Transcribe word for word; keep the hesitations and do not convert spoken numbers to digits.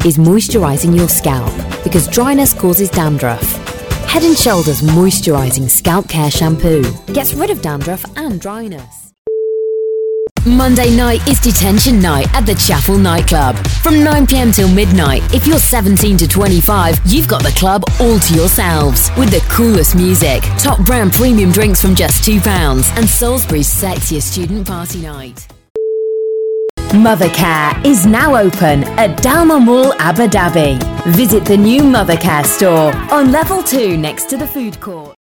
is moisturising your scalp because dryness causes dandruff. Head and Shoulders Moisturising Scalp Care Shampoo gets rid of dandruff and dryness. Monday night is detention night at the Chapel nightclub. From nine p m till midnight, if you're seventeen to twenty-five, you've got the club all to yourselves. With the coolest music, top brand premium drinks from just two pounds, and Salisbury's sexiest student party night. Mothercare is now open at Dalma Mall, Abu Dhabi. Visit the new Mothercare store on level two next to the food court.